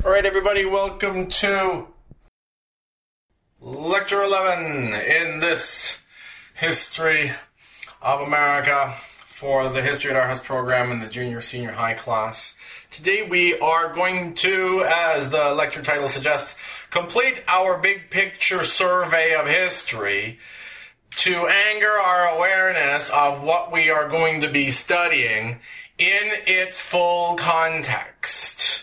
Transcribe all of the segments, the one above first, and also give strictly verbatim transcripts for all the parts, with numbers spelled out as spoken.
All right, everybody, welcome to Lecture eleven in this History of America for the History at Our House program in the junior senior high class. Today we are going to, as the lecture title suggests, complete our big picture survey of history to anchor our awareness of what we are going to be studying in its full context.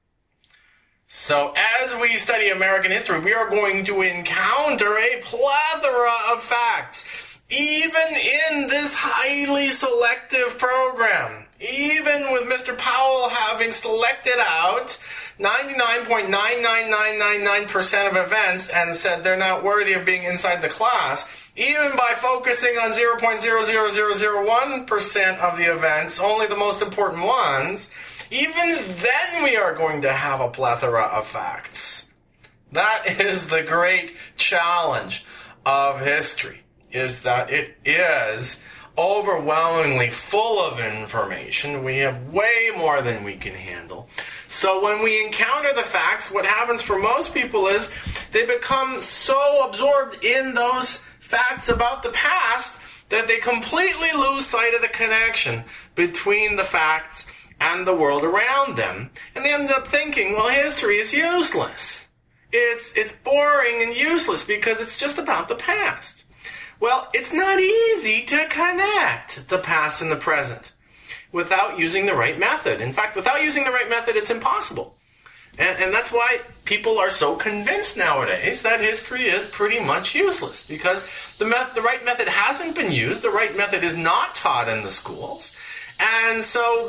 So as we study American history, we are going to encounter a plethora of facts, even in this highly selective program. Even with Mister Powell having selected out ninety-nine point nine nine nine nine nine percent of events and said they're not worthy of being inside the class, even by focusing on zero point zero zero zero zero one percent of the events, only the most important ones, even then we are going to have a plethora of facts. That is the great challenge of history, is that it is overwhelmingly full of information. We have way more than we can handle. So when we encounter the facts, what happens for most people is they become so absorbed in those facts about the past that they completely lose sight of the connection between the facts and the world around them. And they end up thinking, well, history is useless. It's, it's boring and useless because it's just about the past. Well, it's not easy to connect the past and the present without using the right method. In fact, without using the right method, it's impossible. And, and that's why people are so convinced nowadays that history is pretty much useless, because the, me- the right method hasn't been used, the right method is not taught in the schools, and so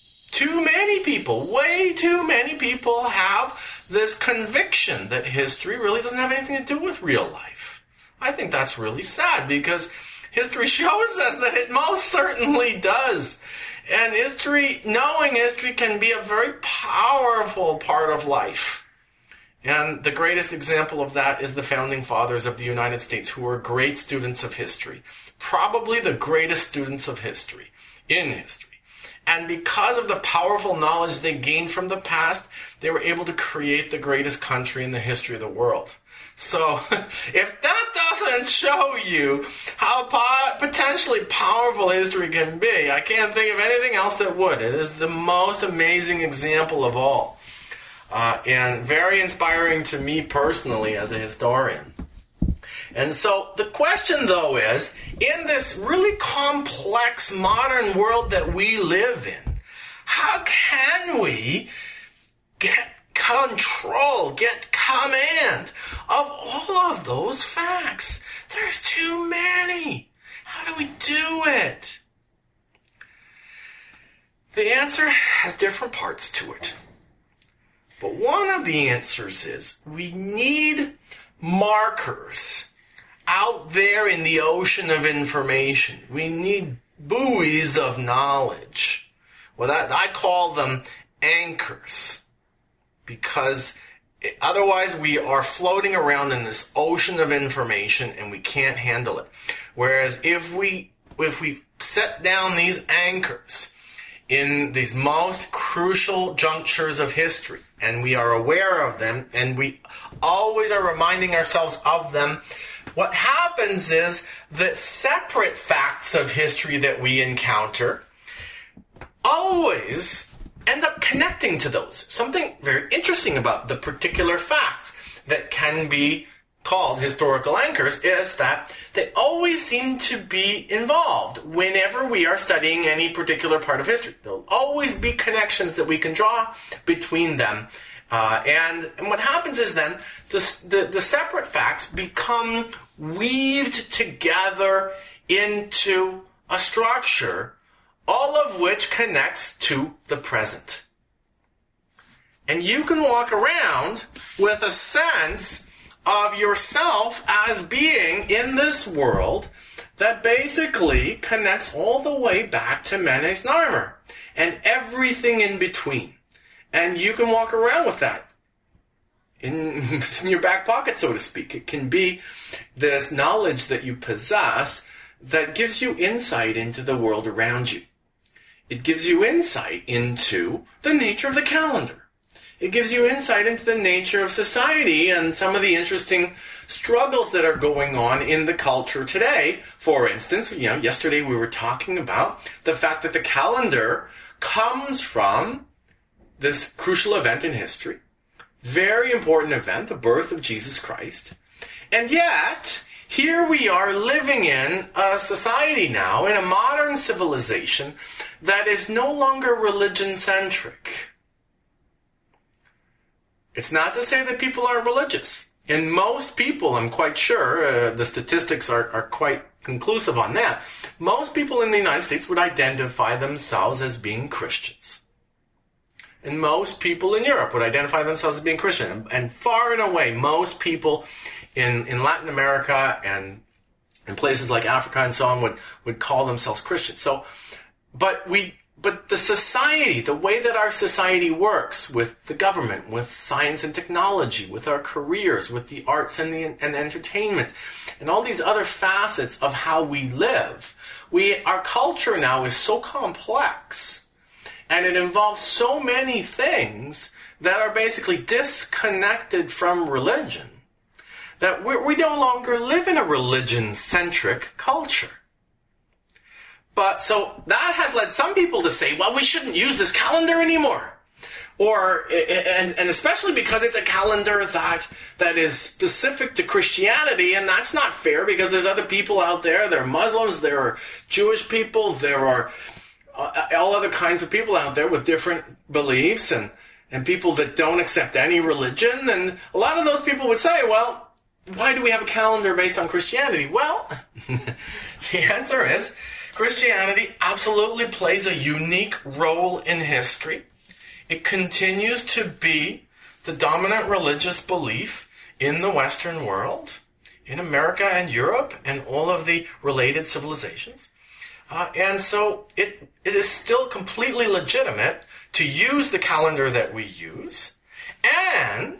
too many people, way too many people have this conviction that history really doesn't have anything to do with real life. I think that's really sad, because history shows us that it most certainly does. And history, knowing history can be a very powerful part of life. And the greatest example of that is the founding fathers of the United States, who were great students of history. Probably the greatest students of history, in history. And because of the powerful knowledge they gained from the past, they were able to create the greatest country in the history of the world. So, if that doesn't show you how po- potentially powerful history can be, I can't think of anything else that would. It is the most amazing example of all. Uh, and very inspiring to me personally as a historian. And so, the question though is, in this really complex modern world that we live in, how can we get control, get command of all of those facts? There's too many. How do we do it? The answer has different parts to it. But one of the answers is we need markers out there in the ocean of information. We need buoys of knowledge. Well, that, I call them anchors. Because otherwise we are floating around in this ocean of information and we can't handle it. Whereas if we if we set down these anchors in these most crucial junctures of history, and we are aware of them, and we always are reminding ourselves of them, what happens is that separate facts of history that we encounter always end up connecting to those. Something very interesting about the particular facts that can be called historical anchors is that they always seem to be involved whenever we are studying any particular part of history. There'll always be connections that we can draw between them. Uh, and, and what happens is then the, the, the separate facts become weaved together into a structure, all of which connects to the present. And you can walk around with a sense of yourself as being in this world that basically connects all the way back to Menes Narmer and everything in between. And you can walk around with that in, in your back pocket, so to speak. It can be this knowledge that you possess that gives you insight into the world around you. It gives you insight into the nature of the calendar. it gives you insight into the nature of society and some of the interesting struggles that are going on in the culture today. For instance, you know, yesterday we were talking about the fact that the calendar comes from this crucial event in history. Very important event, the birth of Jesus Christ. And yet, here we are living in a society now, in a modern civilization, that is no longer religion-centric. It's not to say that people aren't religious. And most people, I'm quite sure, uh, the statistics are, are quite conclusive on that, most people in the United States would identify themselves as being Christians. And most people in Europe would identify themselves as being Christian. And far and away, most people in, in Latin America and in places like Africa and so on would, would call themselves Christians. So, but we, but the society, the way that our society works with the government, with science and technology, with our careers, with the arts and the and entertainment, and all these other facets of how we live, we, our culture now is so complex. And it involves so many things that are basically disconnected from religion that we we no longer live in a religion-centric culture. But so that has led some people to say, well, we shouldn't use this calendar anymore. Or, and, and especially because it's a calendar that, that is specific to Christianity, and that's not fair because there's other people out there. There are Muslims, there are Jewish people, there are Uh, all other kinds of people out there with different beliefs and, and people that don't accept any religion. And a lot of those people would say, well, why do we have a calendar based on Christianity? Well, the answer is Christianity absolutely plays a unique role in history. It continues to be the dominant religious belief in the Western world, in America and Europe and all of the related civilizations. Uh, and so it it is still completely legitimate to use the calendar that we use, and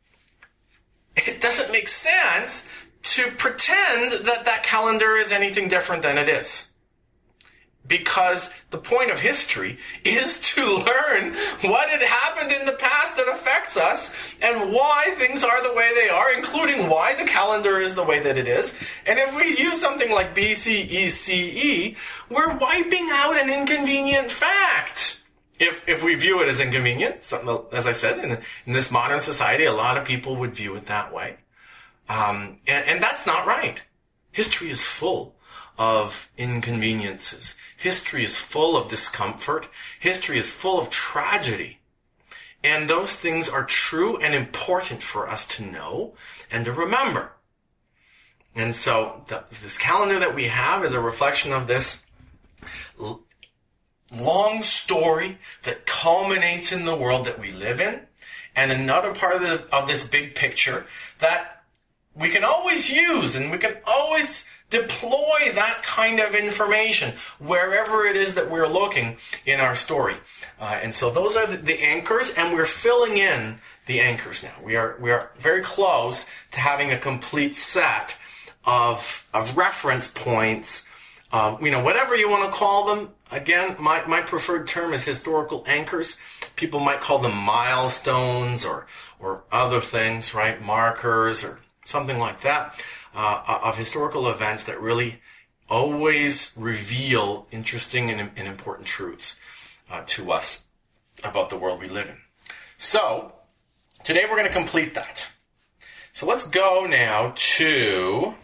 it doesn't make sense to pretend that that calendar is anything different than it is. Because the point of history is to learn what had happened in the past that affects us and why things are the way they are, including why the calendar is the way that it is. And if we use something like B C E C E, we're wiping out an inconvenient fact. If if we view it as inconvenient, something, as I said, in, in this modern society, a lot of people would view it that way. Um, and, and that's not right. History is full of inconveniences. History is full of discomfort. History is full of tragedy. And those things are true and important for us to know and to remember. And so the, this calendar that we have is a reflection of this l- long story that culminates in the world that we live in, and another part of, the, of this big picture that we can always use, and we can always deploy that kind of information wherever it is that we're looking in our story. Uh, and so those are the, the anchors, and we're filling in the anchors now. We are we are very close to having a complete set of of reference points, of, you know, whatever you want to call them. Again, my, my preferred term is historical anchors. People might call them milestones or or other things, right? Markers or something like that. Uh, of historical events that really always reveal interesting and, and important truths uh, to us about the world we live in. So, today we're going to complete that. So let's go now to...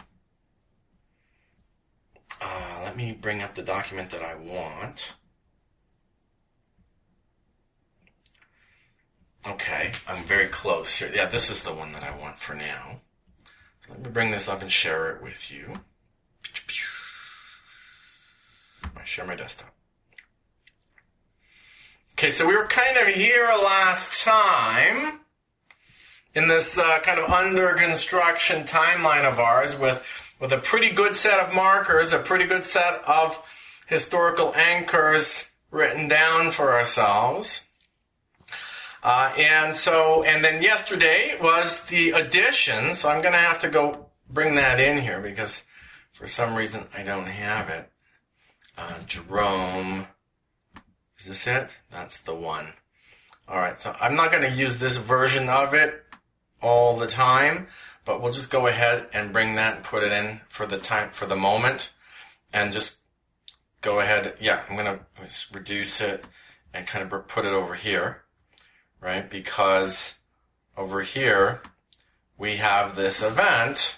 Uh, let me bring up the document that I want. Okay, I'm very close here. Yeah, this is the one that I want for now. Let me bring this up and share it with you. I share my desktop. Okay, so we were kind of here last time in this uh, kind of under construction timeline of ours with, with a pretty good set of markers, a pretty good set of historical anchors written down for ourselves. Uh, and so, and then yesterday was the addition, so I'm going to have to go bring that in here because for some reason I don't have it. Uh, Jerome, is this it? That's the one. All right, so I'm not going to use this version of it all the time, but we'll just go ahead and bring that and put it in for the time, for the moment, and just go ahead. Yeah, I'm going to just reduce it and kind of put it over here, right? Because over here we have this event,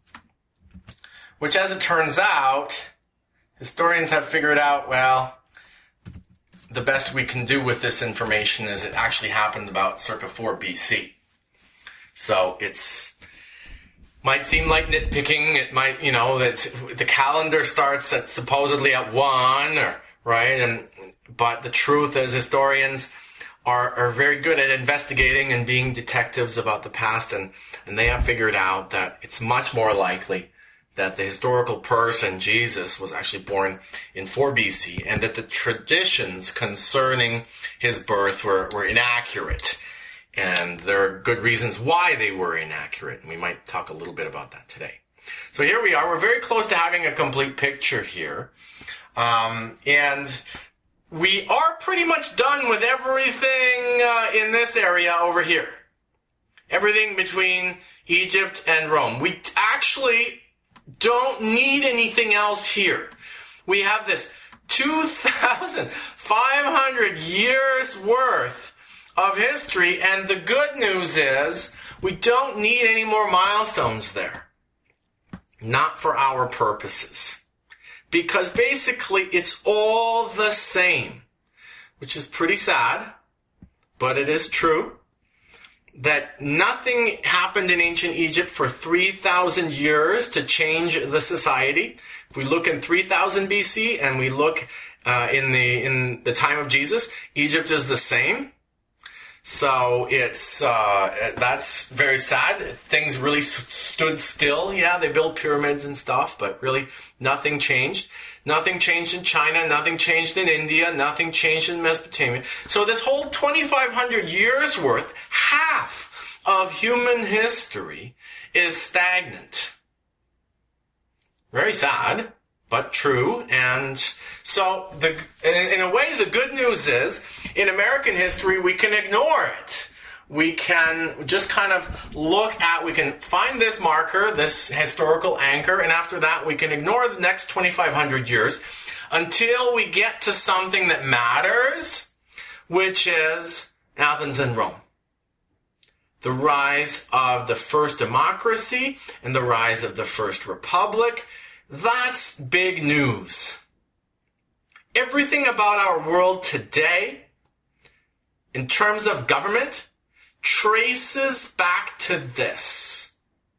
which, as it turns out, historians have figured out, well, the best we can do with this information is it actually happened about circa four B C. So it's might seem like nitpicking. It might, you know, that the calendar starts at supposedly at one, or right, and but the truth is, historians are are very good at investigating and being detectives about the past, and and they have figured out that it's much more likely that the historical person, Jesus, was actually born in four B C, and that the traditions concerning his birth were, were inaccurate. And there are good reasons why they were inaccurate, and we might talk a little bit about that today. So here we are. We're very close to having a complete picture here. Um, and we are pretty much done with everything uh, in this area over here. Everything between Egypt and Rome. We actually don't need anything else here. We have this two thousand five hundred years worth of history, and the good news is we don't need any more milestones there. Not for our purposes. Because basically it's all the same, which is pretty sad, but it is true. That nothing happened in ancient Egypt for three thousand years to change the society. If we look in three thousand B C and we look uh, in the in the time of Jesus, Egypt is the same. So it's uh, that's very sad. Things really s- stood still. Yeah, they built pyramids and stuff, but really nothing changed. Nothing changed in China. Nothing changed in India. Nothing changed in Mesopotamia. So this whole twenty-five hundred years worth, half of human history, is stagnant. Very sad, but true. And so the in, in a way, the good news is, in American history, we can ignore it. We can just kind of look at, we can find this marker, this historical anchor, and after that we can ignore the next twenty-five hundred years until we get to something that matters, which is Athens and Rome. The rise of the first democracy and the rise of the first republic. That's big news. Everything about our world today, in terms of government, traces back to this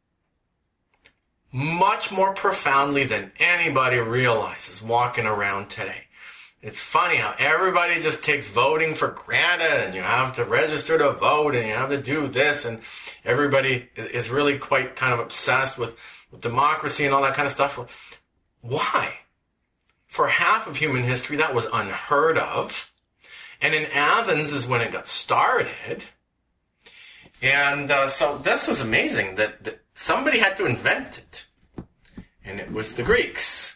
much more profoundly than anybody realizes walking around today. It's funny how everybody just takes voting for granted, and you have to register to vote, and you have to do this, and everybody is really quite kind of obsessed with, with democracy and all that kind of stuff. Why? For half of human history, that was unheard of. And in Athens is when it got started. And uh, so this was amazing that, that somebody had to invent it. And it was the Greeks.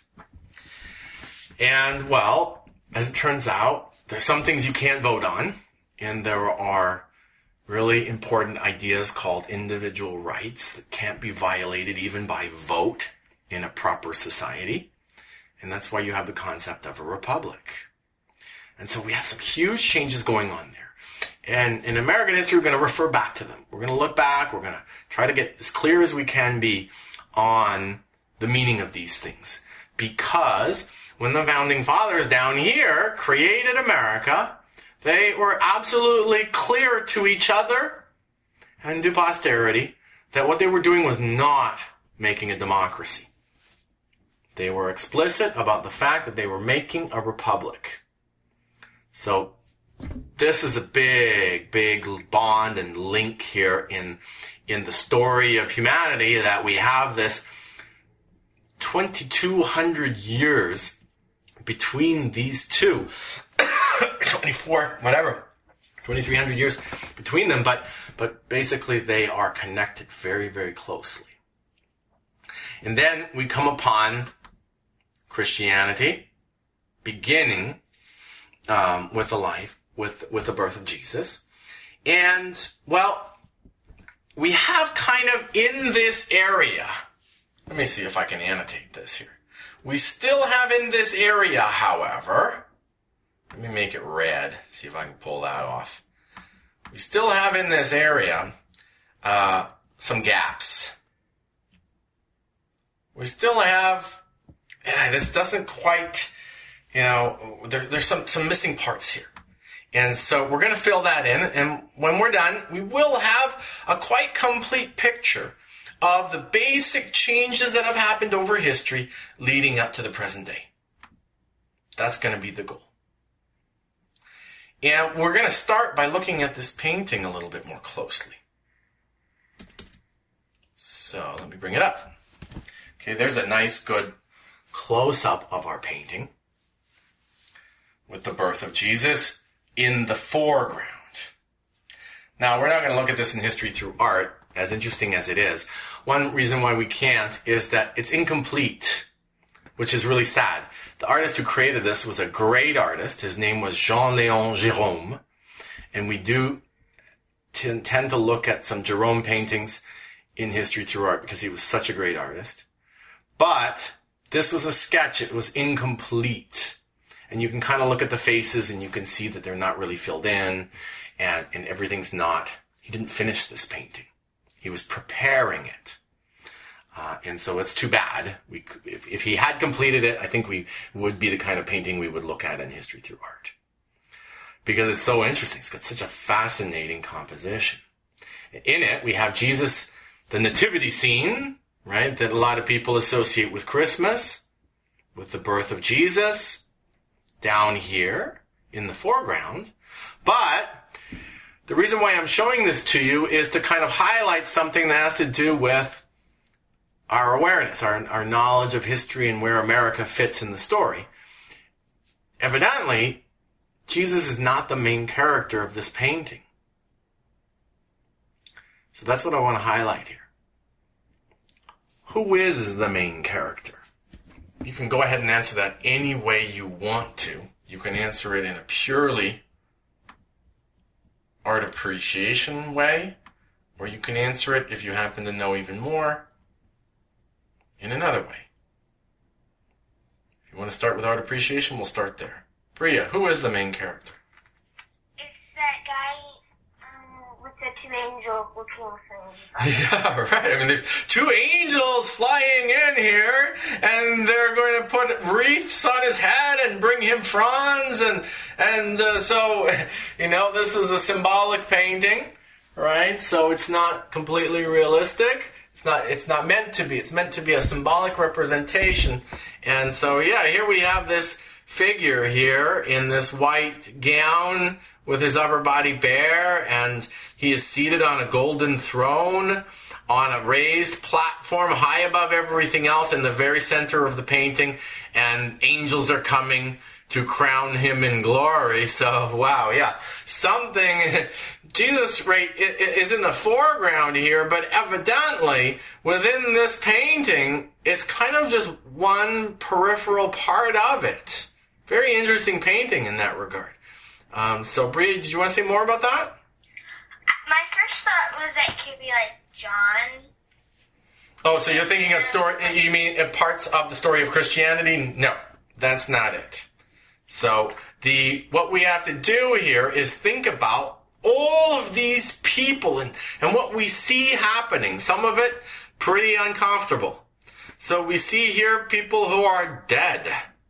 And, well, as it turns out, there's some things you can't vote on. And there are really important ideas called individual rights that can't be violated even by vote in a proper society. And that's why you have the concept of a republic. And so we have some huge changes going on there. And in American history, we're going to refer back to them. We're going to look back. We're going to try to get as clear as we can be on the meaning of these things. Because when the founding fathers down here created America, they were absolutely clear to each other and to posterity that what they were doing was not making a democracy. They were explicit about the fact that they were making a republic. So this is a big, big bond and link here in, in the story of humanity, that we have this twenty-two hundred years between these two, twenty-four, whatever, twenty-three hundred years between them, but, but basically they are connected very, very closely. And then we come upon Christianity, beginning um, with the life, with with the birth of Jesus, And, well, we have kind of in this area, let me see if I can annotate this here. We still have in this area, however, let me make it red, see if I can pull that off. We still have in this area uh, some gaps. We still have, yeah, this doesn't quite, you know, there, there's some, some missing parts here. And so we're going to fill that in, and when we're done, we will have a quite complete picture of the basic changes that have happened over history leading up to the present day. That's going to be the goal. And we're going to start by looking at this painting a little bit more closely. So let me bring it up. Okay, there's a nice, good close-up of our painting with the birth of Jesus in the foreground. Now, we're not going to look at this in history through art, as interesting as it is. One reason why we can't is that it's incomplete, which is really sad. The artist who created this was a great artist. His name was Jean-Léon Gérôme. And we do t- tend to look at some Gérôme paintings in history through art because he was such a great artist. But this was a sketch. It was incomplete. And you can kind of look at the faces and you can see that they're not really filled in and, and everything's not. He didn't finish this painting. He was preparing it. Uh, and so it's too bad. We, if, if he had completed it, I think we would be the kind of painting we would look at in history through art. Because it's so interesting. It's got such a fascinating composition. In it, we have Jesus, the nativity scene, right, that a lot of people associate with Christmas, with the birth of Jesus, down here in the foreground. But the reason why I'm showing this to you is to kind of highlight something that has to do with our awareness, our, our knowledge of history and where America fits in the story. Evidently, Jesus is not the main character of this painting. So that's what I want to highlight here. Who is the main character? You can go ahead and answer that any way you want to. You can answer it in a purely art appreciation way, or you can answer it, if you happen to know even more, in another way. If you want to start with art appreciation, we'll start there. Bria, who is the main character? It's that guy um, with the two angels looking things. Yeah, right. I mean, there's two angels flying in here, and they're going to put wreaths on his head and bring him fronds, and and uh, so, you know, this is a symbolic painting, right? So it's not completely realistic. It's not, it's not meant to be. It's meant to be a symbolic representation. And so, yeah, here we have this figure here in this white gown with his upper body bare, and he is seated on a golden throne on a raised platform high above everything else in the very center of the painting, and angels are coming to crown him in glory. So, wow, yeah. Something, Jesus, right, is in the foreground here, but evidently, within this painting, it's kind of just one peripheral part of it. Very interesting painting in that regard. Um, so, Bria, did you want to say more about that? My first thought was that it could be like John. Oh, so you're thinking of story, you mean parts of the story of Christianity? No, that's not it. So the what we have to do here is think about all of these people and, and what we see happening. Some of it pretty uncomfortable. So we see here people who are dead.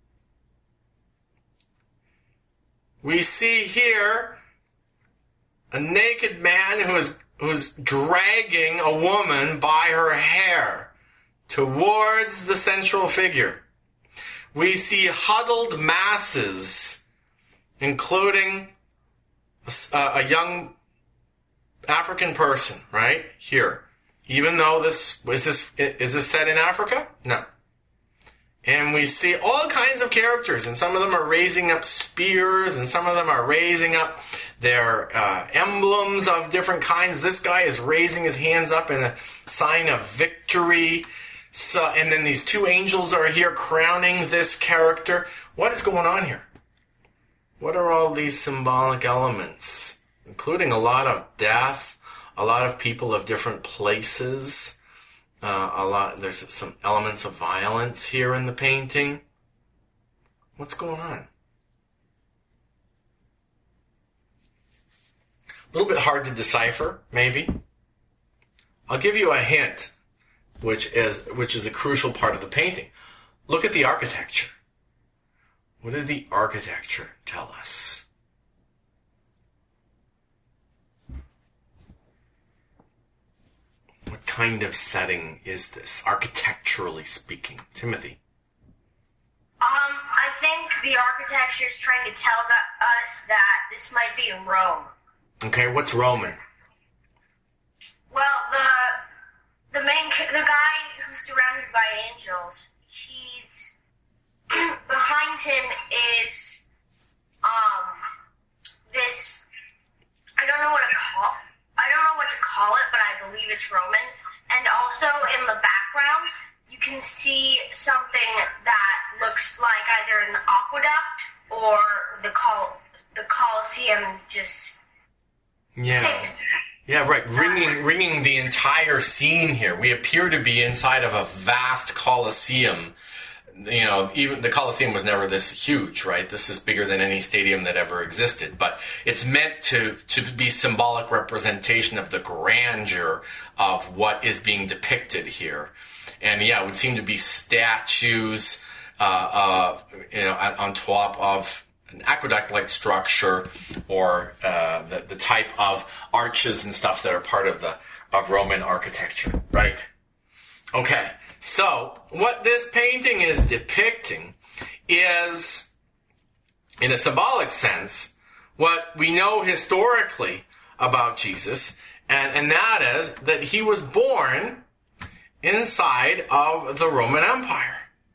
We see here a naked man who is who's dragging a woman by her hair towards the central figure. We see huddled masses, including a, a young African person, right here. Even though this is this is this set in Africa? No. And we see all kinds of characters, and some of them are raising up spears, and some of them are raising up their uh, emblems of different kinds. This guy is raising his hands up in a sign of victory. So, and then these two angels are here crowning this character. What is going on here? What are all these symbolic elements including a lot of death, a lot of people of different places. Uh, a lot. There's some elements of violence here in the painting. What's going on? A little bit hard to decipher, maybe. I'll give you a hint, which is which is a crucial part of the painting. Look at the architecture. What does the architecture tell us? What kind of setting is this, architecturally speaking? Timothy? Um, I think the architecture is trying to tell that, us that this might be Rome. Okay, what's Roman? Well, the the main the guy who's surrounded by angels, he's behind him is um this I don't know what to call I don't know what to call it, but I believe it's Roman. And also in the background, you can see something that looks like either an aqueduct or the col the Colosseum just. Yeah. Yeah, right. Ringing, ringing the entire scene here. We appear to be inside of a vast Colosseum. You know, even the Colosseum was never this huge, right? This is bigger than any stadium that ever existed. But it's meant to, to be symbolic representation of the grandeur of what is being depicted here. And yeah, it would seem to be statues, uh, uh, you know, on top of an aqueduct-like structure, or uh, the, the type of arches and stuff that are part of the of Roman architecture, right? Okay, so what this painting is depicting is, in a symbolic sense, what we know historically about Jesus, and, and that is that he was born inside of the Roman Empire.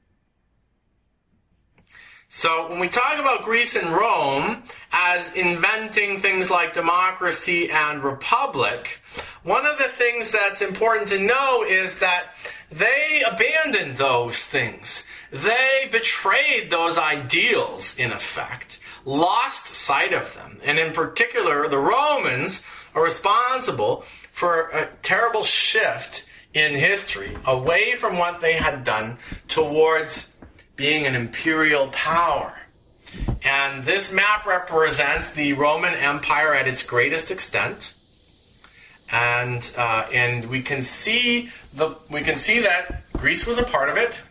So when we talk about Greece and Rome as inventing things like democracy and republic, one of the things that's important to know is that they abandoned those things. They betrayed those ideals, in effect, lost sight of them. And in particular, the Romans are responsible for a terrible shift in history away from what they had done towards being an imperial power. And this map represents the Roman Empire at its greatest extent. And uh, and we can see the we can see that Greece was a part of it.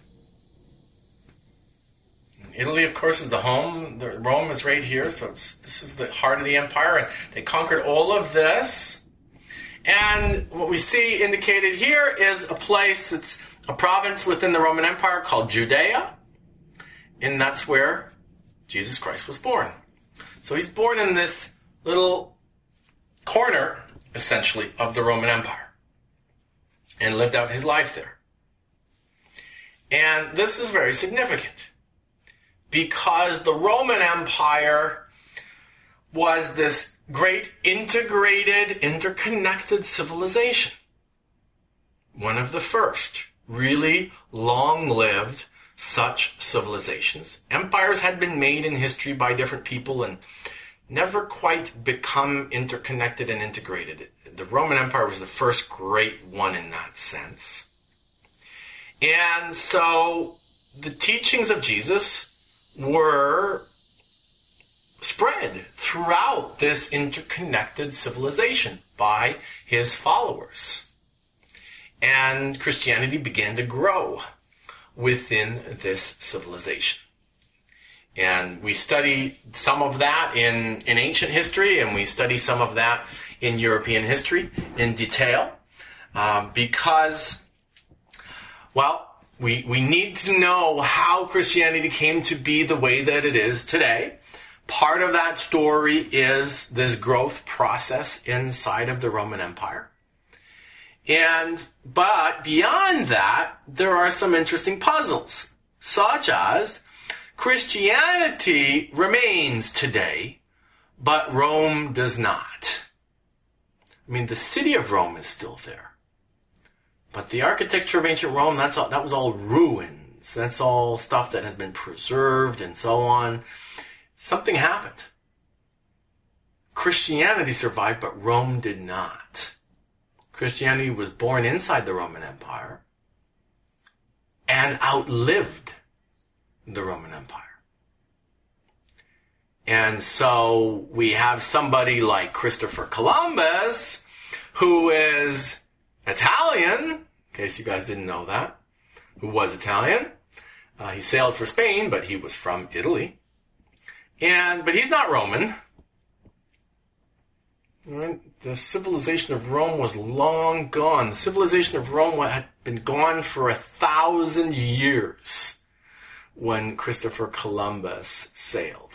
Italy, of course, is the home. The, Rome is right here, so it's, this is the heart of the empire, and they conquered all of this. And what we see indicated here is a place that's a province within the Roman Empire called Judea. And that's where Jesus Christ was born. So he's born in this little corner, essentially, of the Roman Empire, and lived out his life there. And this is very significant, because the Roman Empire was this great integrated, interconnected civilization. One of the first really long-lived such civilizations. Empires had been made in history by different people and never quite become interconnected and integrated. The Roman Empire was the first great one in that sense. And so the teachings of Jesus were spread throughout this interconnected civilization by his followers. And Christianity began to grow within this civilization. And we study some of that in, in ancient history, and we study some of that in European history in detail, uh, because, well, we, we need to know how Christianity came to be the way that it is today. Part of that story is this growth process inside of the Roman Empire. And, but beyond that, there are some interesting puzzles, such as Christianity remains today, but Rome does not. I mean, the city of Rome is still there, but the architecture of ancient Rome, that's all, that was all ruins. That's all stuff that has been preserved and so on. Something happened. Christianity survived, but Rome did not. Christianity was born inside the Roman Empire and outlived the Roman Empire. And so we have somebody like Christopher Columbus, who is Italian, in case you guys didn't know that, who was Italian. Uh, he sailed for Spain, but he was from Italy. And but he's not Roman. Right? The civilization of Rome was long gone. The civilization of Rome had been gone for a thousand years when Christopher Columbus sailed.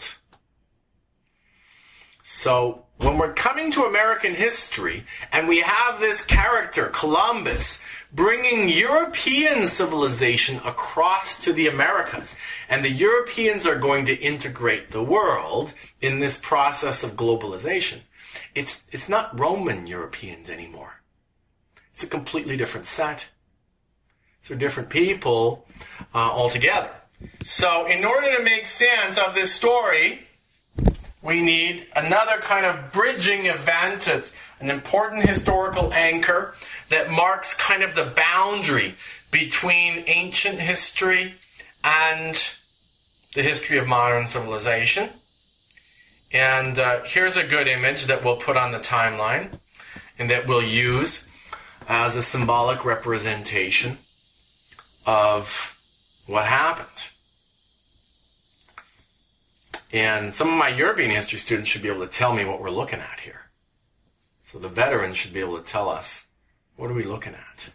So when we're coming to American history and we have this character, Columbus, bringing European civilization across to the Americas, and the Europeans are going to integrate the world in this process of globalization, it's it's not Roman Europeans anymore. It's a completely different set. They're different people uh, altogether. So in order to make sense of this story, we need another kind of bridging event. It's an important historical anchor that marks kind of the boundary between ancient history and the history of modern civilization. And uh, here's a good image that we'll put on the timeline and that we'll use as a symbolic representation of what happened. And some of my European history students should be able to tell me what we're looking at here. So the veterans should be able to tell us, what are we looking at?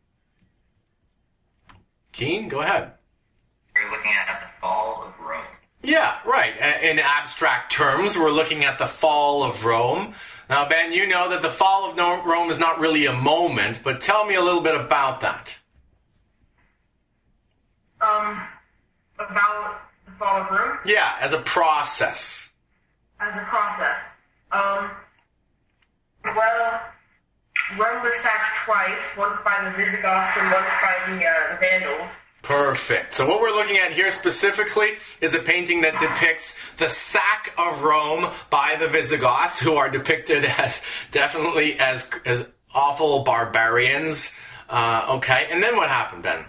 Keen, go ahead. We're looking at the fall of Rome. Yeah, right. In abstract terms, we're looking at the fall of Rome. Now, Ben, you know that the fall of Rome is not really a moment, but tell me a little bit about that. Um, about the fall of Rome? Yeah, as a process. As a process. Um, well, Rome was sacked twice, once by the Visigoths and once by the, uh, the Vandals. Perfect. So what we're looking at here specifically is a painting that depicts the sack of Rome by the Visigoths, who are depicted as definitely as as awful barbarians. Uh, okay, and then what happened, Ben?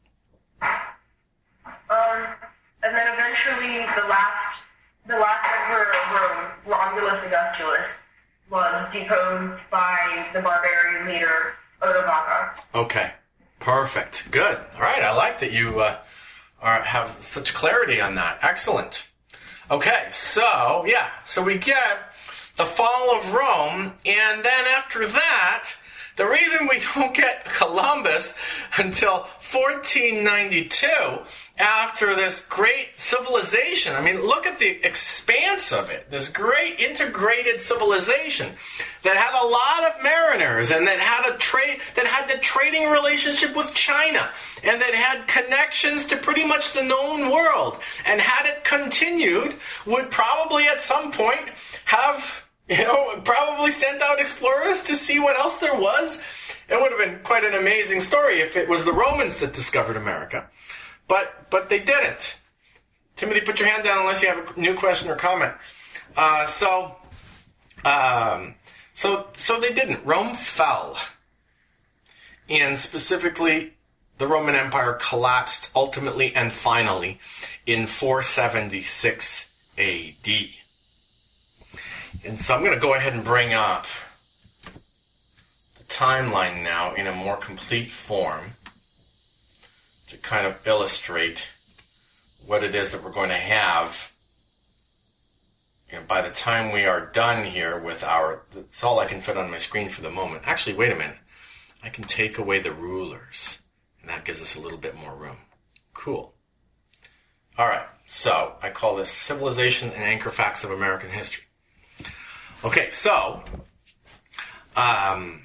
Um, and then eventually the last the last emperor of Rome, Romulus Augustulus, was deposed by the barbarian leader Odovacar. Okay. Perfect. Good. All right. I like that you uh, are, have such clarity on that. Excellent. Okay. So, yeah. So we get the fall of Rome, and then after that, the reason we don't get Columbus until fourteen ninety-two, after this great civilization. I mean, look at the expanse of it. This great integrated civilization that had a lot of mariners and that had a trade, that had the trading relationship with China and that had connections to pretty much the known world, and had it continued, would probably at some point have, you know, probably sent out explorers to see what else there was. It would have been quite an amazing story if it was the Romans that discovered America. But but they didn't. Timothy, put your hand down unless you have a new question or comment. Uh, so, um, so so they didn't. Rome fell. And specifically, the Roman Empire collapsed ultimately and finally in four seventy-six A D. And so I'm going to go ahead and bring up the timeline now in a more complete form to kind of illustrate what it is that we're going to have. And by the time we are done here with our, that's all I can fit on my screen for the moment. Actually, wait a minute. I can take away the rulers, and that gives us a little bit more room. Cool. All right, so I call this Civilization and Anchor Facts of American History. Okay, so um,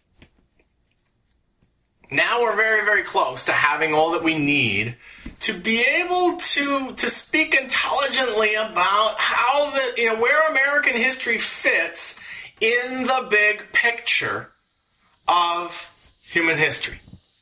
now we're very, very close to having all that we need to be able to to speak intelligently about how the, you know, where American history fits in the big picture of human history.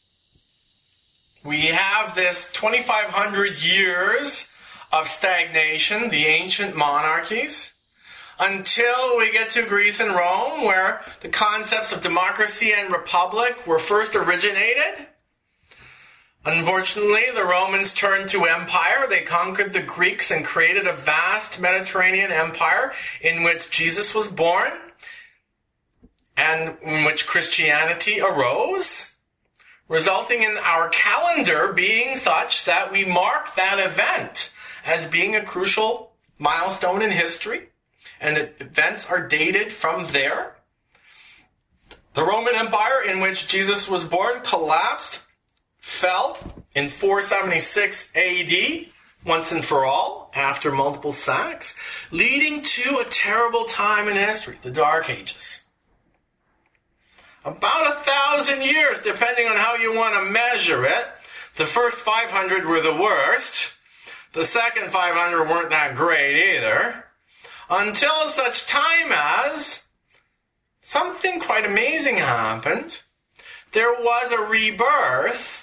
We have this twenty-five hundred years of stagnation, the ancient monarchies. until we get to Greece and Rome, where the concepts of democracy and republic were first originated. Unfortunately, the Romans turned to empire. They conquered the Greeks and created a vast Mediterranean empire in which Jesus was born and in which Christianity arose, resulting in our calendar being such that we mark that event as being a crucial milestone in history, and the events are dated from there. The Roman Empire in which Jesus was born collapsed, fell in four seventy-six A D, once and for all, after multiple sacks, leading to a terrible time in history, the Dark Ages. About a thousand years, depending on how you want to measure it. The first five hundred were the worst. The second five hundred weren't that great either. Until such time as something quite amazing happened. There was a rebirth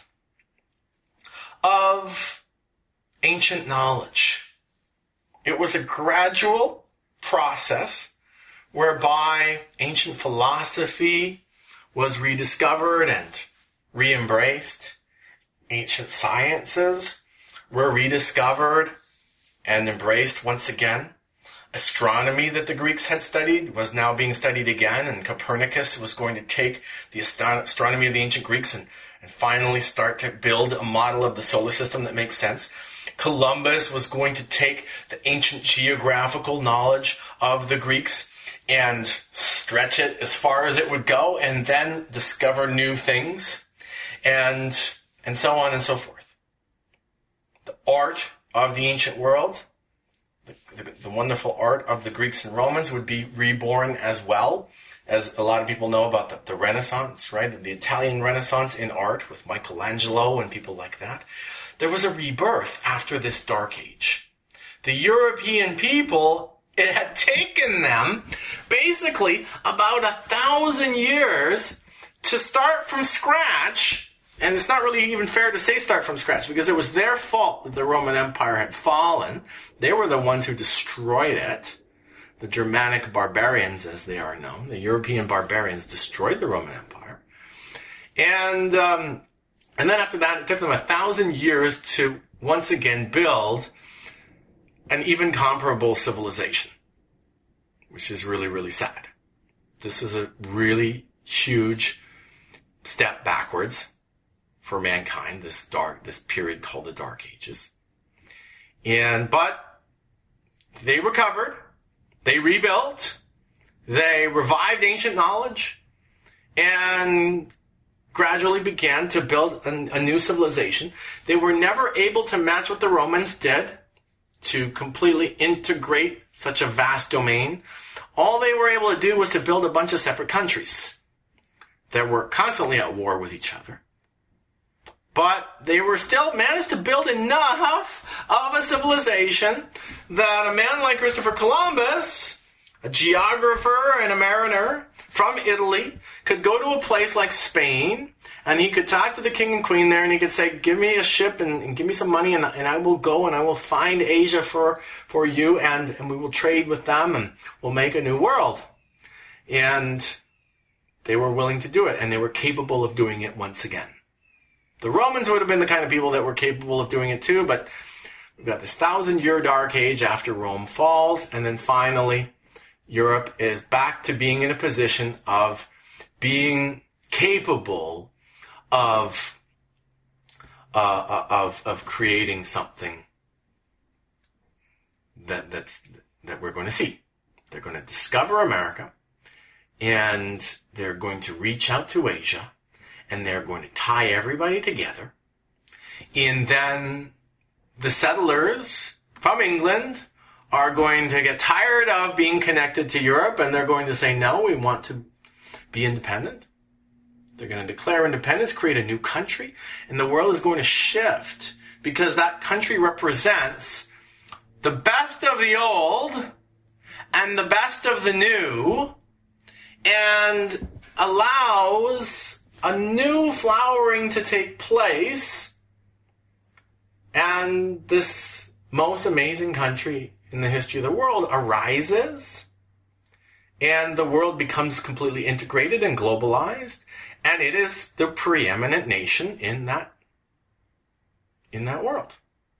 of ancient knowledge. It was a gradual process whereby ancient philosophy was rediscovered and re-embraced. Ancient sciences were rediscovered and embraced once again. Astronomy that the Greeks had studied was now being studied again, and Copernicus was going to take the astronomy of the ancient Greeks and and finally start to build a model of the solar system that makes sense. Columbus was going to take the ancient geographical knowledge of the Greeks and stretch it as far as it would go, and then discover new things, and and so on and so forth. The art of the ancient world, the, the, the wonderful art of the Greeks and Romans, would be reborn as well. As a lot of people know about the, the Renaissance, right? The Italian Renaissance in art with Michelangelo and people like that. There was a rebirth after this Dark Age. The European people, it had taken them basically about a thousand years to start from scratch. And it's not really even fair to say start from scratch, because it was their fault that the Roman Empire had fallen. They were the ones who destroyed it. The Germanic barbarians, as they are known, the European barbarians, destroyed the Roman Empire. And um, and then after that, it took them a thousand years to once again build an even comparable civilization, which is really, really sad. This is a really huge step backwards for mankind, this dark, this period called the Dark Ages. And but they recovered. They rebuilt, they revived ancient knowledge, and gradually began to build a, a new civilization. They were never able to match what the Romans did to completely integrate such a vast domain. All they were able to do was to build a bunch of separate countries that were constantly at war with each other. But they were still managed to build enough of a civilization that a man like Christopher Columbus, a geographer and a mariner from Italy, could go to a place like Spain, and he could talk to the king and queen there, and he could say, give me a ship and, and give me some money, and, and I will go and I will find Asia for, for you, and, and we will trade with them, and we'll make a new world. And they were willing to do it, and they were capable of doing it once again. The Romans would have been the kind of people that were capable of doing it too, but we've got this thousand-year Dark Age after Rome falls, and then finally Europe is back to being in a position of being capable of uh, of of creating something that that's that we're going to see. They're going to discover America, and they're going to reach out to Asia. And they're going to tie everybody together. And then the settlers from England are going to get tired of being connected to Europe, and they're going to say, no, we want to be independent. They're going to declare independence, create a new country, and the world is going to shift because that country represents the best of the old and the best of the new, and allows a new flowering to take place, and this most amazing country in the history of the world arises and the world becomes completely integrated and globalized, and it is the preeminent nation in that, in that world.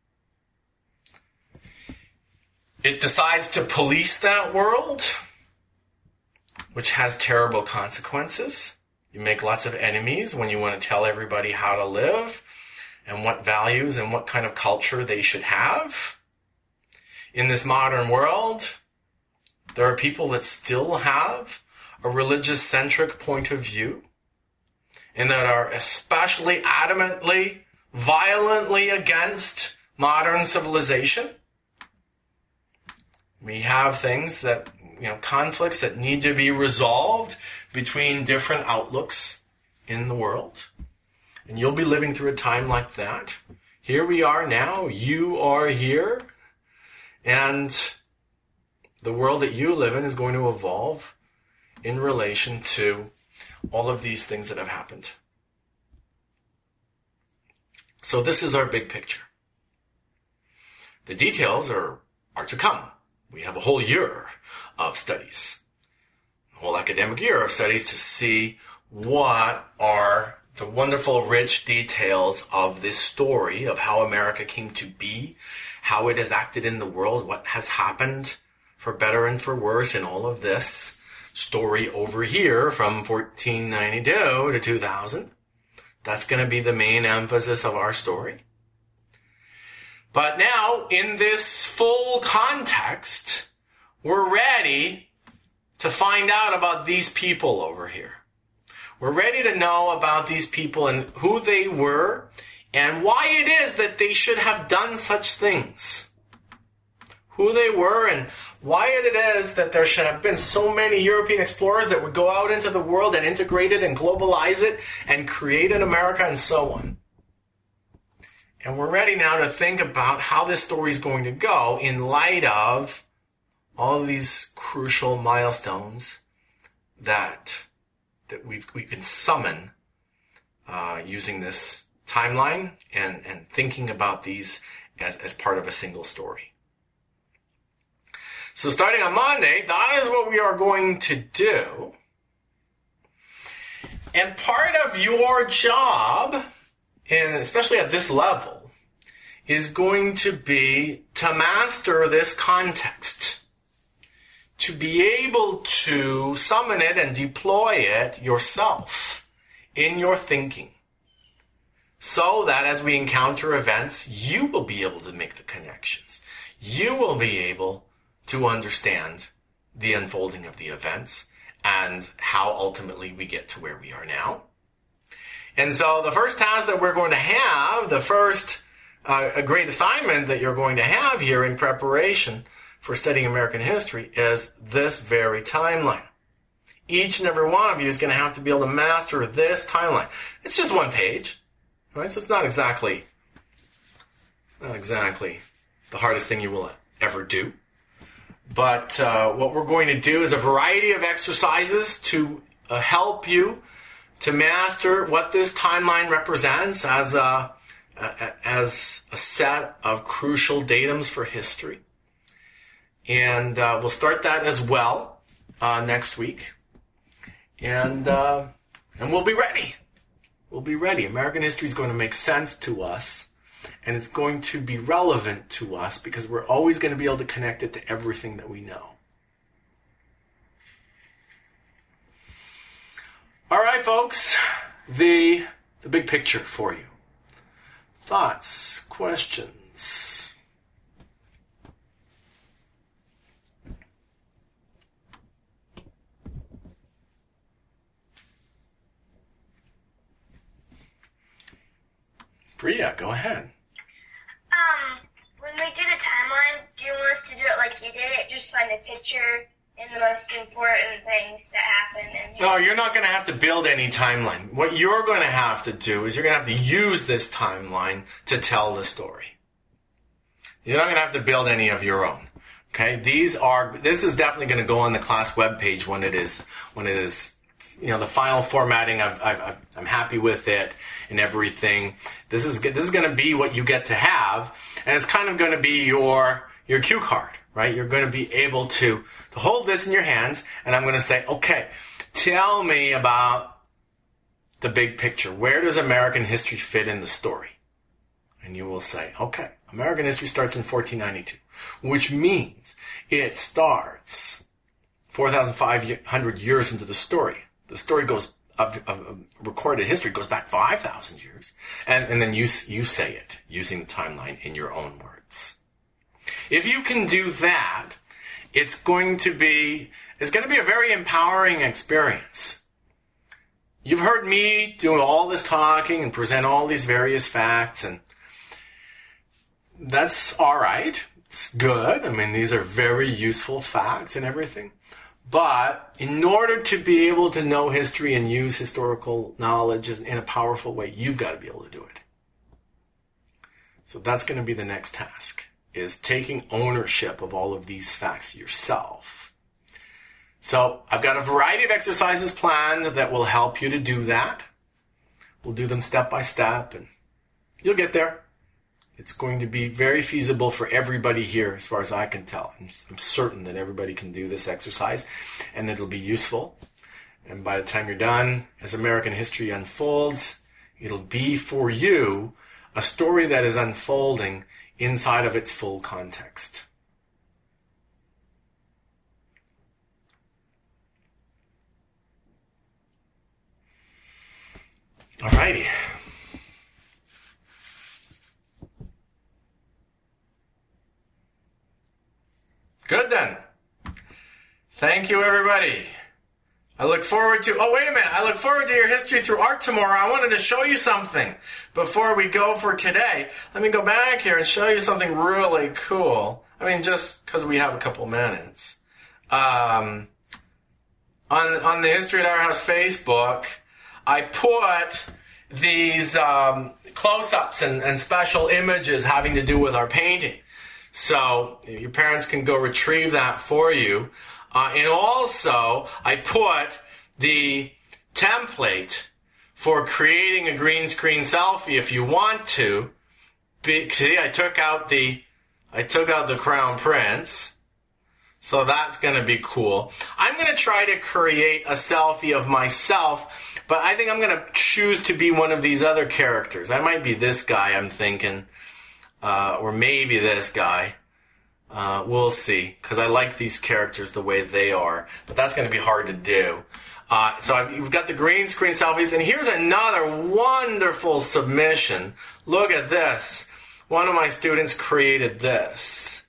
It decides to police that world, which has terrible consequences. You make lots of enemies when you want to tell everybody how to live and what values and what kind of culture they should have. In this modern world, there are people that still have a religious-centric point of view and that are especially adamantly, violently against modern civilization. We have things that, you know, conflicts that need to be resolved between different outlooks in the world. And you'll be living through a time like that. Here we are now. You are here. And the world that you live in is going to evolve in relation to all of these things that have happened. So this is our big picture. The details are, are to come. We have a whole year of studies, a whole academic year of studies to see what are the wonderful, rich details of this story of how America came to be, how it has acted in the world, what has happened for better and for worse in all of this story over here from fourteen ninety-two to two thousand. That's going to be the main emphasis of our story. But now, in this full context, we're ready to find out about these people over here. We're ready to know about these people and who they were and why it is that they should have done such things. Who they were and why it is that there should have been so many European explorers that would go out into the world and integrate it and globalize it and create an America and so on. And we're ready now to think about how this story is going to go in light of all of these crucial milestones that that we we can summon uh, using this timeline and, and thinking about these as, as part of a single story. So starting on Monday, that is what we are going to do. And part of your job, and especially at this level, is going to be to master this context, to be able to summon it and deploy it yourself in your thinking, so that as we encounter events, you will be able to make the connections. You will be able to understand the unfolding of the events and how ultimately we get to where we are now. And so the first task that we're going to have, the first uh, a great assignment that you're going to have here in preparation for studying American history is this very timeline. Each and every one of you is going to have to be able to master this timeline. It's just one page, right? So it's not exactly, not exactly the hardest thing you will ever do. But uh, what we're going to do is a variety of exercises to uh, help you to master what this timeline represents as a, a, as a set of crucial datums for history. And uh, we'll start that as well uh, next week. And uh, and we'll be ready. We'll be ready. American history is going to make sense to us. And it's going to be relevant to us because we're always going to be able to connect it to everything that we know. All right, folks. The, the big picture for you. Thoughts, questions? Priya, go ahead. Um, when we do the timeline, do you want us to do it like you did it? Just find a picture and the most important things that happen. And No, you're not going to have to build any timeline. What you're going to have to do is you're going to have to use this timeline to tell the story. You're not going to have to build any of your own. Okay? These are, this is definitely going to go on the class webpage when it is, when it is, you know, the final formatting. I've, I've, I'm happy with it and everything. This is, this is going to be what you get to have. And it's kind of going to be your, your cue card, right? You're going to be able to, to hold this in your hands, and I'm going to say, okay, tell me about the big picture. Where does American history fit in the story? And you will say, okay, American history starts in fourteen ninety-two, which means it starts four thousand five hundred years into the story. The story goes, of, of, of recorded history goes back five thousand years. And, and then you, you say it using the timeline in your own words. If you can do that, it's going to be, it's going to be a very empowering experience. You've heard me do all this talking and present all these various facts, and that's all right. It's good. I mean, these are very useful facts and everything. But in order to be able to know history and use historical knowledge in a powerful way, you've got to be able to do it. So that's going to be the next task, is taking ownership of all of these facts yourself. So I've got a variety of exercises planned that will help you to do that. We'll do them step by step, and you'll get there. It's going to be very feasible for everybody here, as far as I can tell. I'm certain that everybody can do this exercise, and that it'll be useful. And by the time you're done, as American history unfolds, it'll be for you a story that is unfolding inside of its full context. Alrighty. Good then. Thank you, everybody. I look forward to, oh, wait a minute. I look forward to your history through art tomorrow. I wanted to show you something before we go for today. Let me go back here and show you something really cool. I mean, just because we have a couple minutes. Um, on, on the History at Our House Facebook, I put these um, close-ups and, and special images having to do with our painting. So your parents can go retrieve that for you. Uh, and also, I put the template for creating a green screen selfie if you want to. Be, see, I took out the I took out the Crown Prince. So that's going to be cool. I'm going to try to create a selfie of myself, but I think I'm going to choose to be one of these other characters. I might be this guy, I'm thinking. Uh, or maybe this guy. Uh, we'll see, because I like these characters the way they are, but that's going to be hard to do. Uh, so I've, we've got the green screen selfies, and here's another wonderful submission. Look at this. One of my students created this.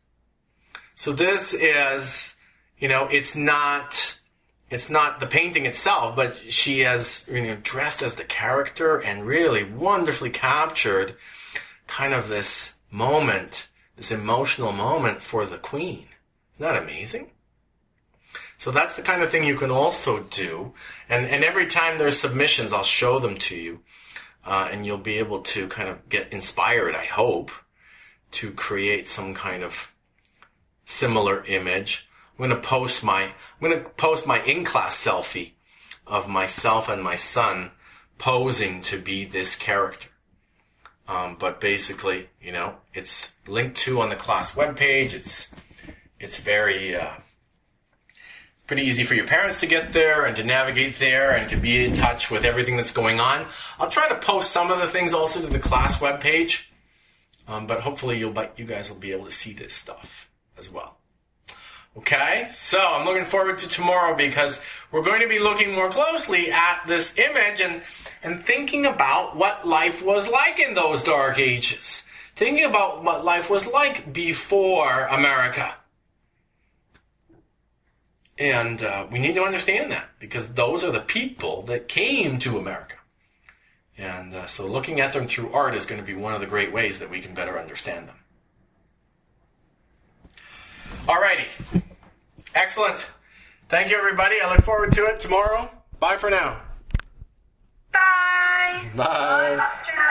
So this is, you know, it's not, it's not the painting itself, but she has, you know, dressed as the character and really wonderfully captured kind of this moment, this emotional moment for the Queen. Isn't that amazing? So that's the kind of thing you can also do. And, and every time there's submissions, I'll show them to you. Uh, and you'll be able to kind of get inspired, I hope, to create some kind of similar image. I'm going to post my, I'm going to post my in-class selfie of myself and my son posing to be this character. Um, but basically, you know, it's linked to on the class webpage. It's it's very uh, pretty easy for your parents to get there and to navigate there and to be in touch with everything that's going on. I'll try to post some of the things also to the class webpage, um, but hopefully you'll you guys will be able to see this stuff as well. Okay, so I'm looking forward to tomorrow because we're going to be looking more closely at this image and, and thinking about what life was like in those dark ages. Thinking about what life was like before America. And uh, we need to understand that because those are the people that came to America. And uh, so looking at them through art is going to be one of the great ways that we can better understand them. Alrighty. Excellent. Thank you, everybody. I look forward to it tomorrow. Bye for now. Bye. Bye. Bye.